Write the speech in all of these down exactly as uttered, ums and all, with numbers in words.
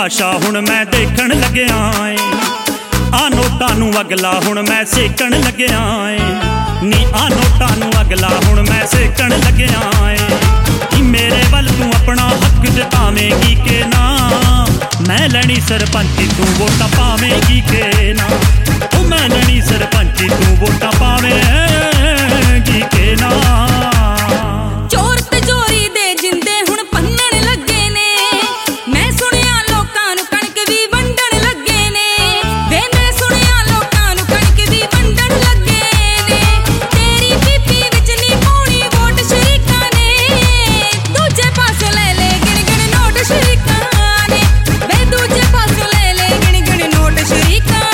ਤਮਾਸ਼ਾ ਹੁਣ ਮੈਂ ਦੇਖਣ ਲੱਗਿਆ ਏ। ਆ ਨੋਟਾਂ ਨੂੰ ਅਗਲਾ ਹੁਣ ਮੈਂ ਸੇਕਣ ਲੱਗਿਆ ਏ। ਨੀ ਆ ਨੋਟਾਂ ਨੂੰ ਅਗਲਾ ਹੁਣ ਮੈਂ ਸੇਕਣ ਲੱਗਿਆ ਏ। ਨੀ ਮੇਰੇ ਵੱਲ ਤੂੰ ਆਪਣਾ ਹੱਕ ਜਤਾਵੇਂਗੀ ਕਿ ਨਾ, ਮੈਂ ਲੈਣੀ ਸਰਪੰਚੀ ਤੂੰ ਵੋਟਾਂ ਪਾਵੇਂਗੀ ਕਿ ਨਾ। ਉਹ ਮੈਂ ਲੈਣੀ ਸਰਪੰਚੀ ਤੂੰ ਵੋਟਾਂ ਪਾਵੇਂਗੀ ਕਿ ਨਾ। ਚੋਰ ਤਿਜੋਰੀ ਦੇ ਜਿੰਦੇ ਹੁਣ ਭੰਨਣ ਲੱਗੇ ਨੇ, ਮੈਂ ਸੁਣਿਆ ਲੋਕਾਂ ਨੂੰ ਕਣਕ ਵੀ ਵੰਡਣ ਲੱਗੇ ਨੇ। ਵੇ ਮੈਂ ਸੁਣਿਆ ਲੋਕਾਂ ਨੂੰ ਕਣਕ ਵੀ ਵੰਡਣ ਲੱਗੇ ਨੇ। ਤੇਰੀ ਪੀਪੀ ਵਿੱਚ ਨੀ ਪਾਉਣੀ ਵੋਟ ਸ਼ਰੀਕਾਂ ਨੇ, ਦੂਜੇ ਪਾਸੋਂ ਲੈ ਲੈ ਗਿਣ ਗਿਣ ਨੋਟ ਸ਼ਰੀਕਾਂ ਨੇ। ਵੇ ਦੂਜੇ ਪਾਸੋਂ ਲੈ ਲੈ ਗਿਣ ਗਿਣ ਨੋਟ ਸ਼ਰੀਕਾਂ ਨੇ।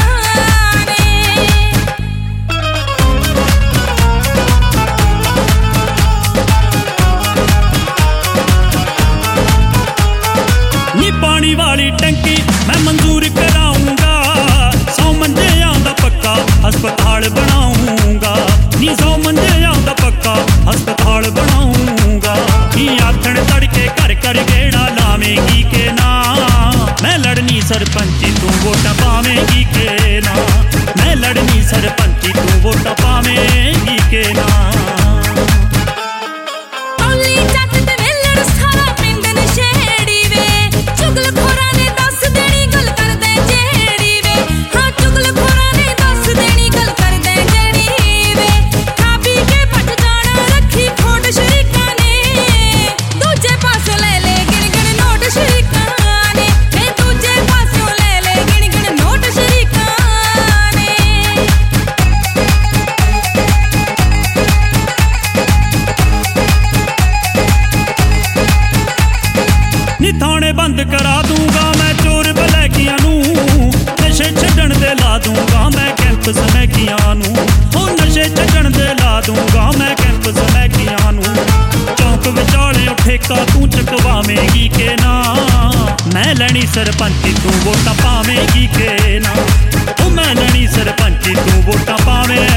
ਨੀ ਪਾਣੀ ਵਾਲੀ ਟੈਂਕੀ ਮੈਂ ਮਨਜ਼ੂਰ ਕਰਾਉਂਗਾ, ਸੌ ਮੰਜਿਆਂ ਦਾ ਪੱਕਾ ਹਸਪਤਾਲ ਬਣਾਉਂਗਾ। ਨੀ ਸੌ ਮੰਜਿਆਂ ਦਾ ਪੱਕਾ ਹਸਪਤਾਲ ਬਣਾਉਂਗਾ। ਨੀ ਆਥਣ ਤੜਕੇ ਘਰ ਘਰ ਗੇੜਾ ਲਾਵੇਂਗੀ ਕਿ ਨਾ, ਮੈਂ ਲੜਨੀ ਸਰਪੰਚੀ ਤੂੰ ਵੋਟਾਂ ਪਾਵੇਂਗੀ ਕਿ ਨਾ। ਮੈਂ ਲੜਨੀ ਸਰਪੰਚੀ ਤੂੰ ਵੋਟਾਂ ਪਾਵੇਂਗੀ ਕਿ ਨਾ। ਨੀ ਥਾਣੇ ਬੰਦ ਕਰਾ ਦੂੰਗਾ ਮੈਂ ਚੋਰ ਬਲੈਕੀਆਂ ਨੂੰ, ਨਸ਼ੇ ਛੱਡਣ ਦੇ ਲਾ ਦੂੰਗਾ ਮੈਂ ਕੈਂਪ ਸਮੈਕੀਆਂ ਨੂੰ। ਉਹ ਨਸ਼ੇ ਛੱਡਣ ਦੇ ਲਾ ਦੂੰਗਾ ਮੈਂ ਕੈਂਪ ਸਮੈਕੀਆਂ ਨੂੰ। ਚੌਂਕ ਵਿਚਾਲੇ ਠੇਕਾ ਤੂੰ ਚੁਕਵਾਵੇਂਗੀ ਕਿ ਨਾ, ਮੈਂ ਲੈਣੀ ਸਰਪੰਚੀ ਤੂੰ ਵੋਟਾਂ ਪਾਵੇਂਗੀ ਕਿ ਨਾ। ਉਹ ਮੈਂ ਲੈਣੀ ਸਰਪੰਚੀ ਤੂੰ ਵੋਟਾਂ ਪਾਵੇਂ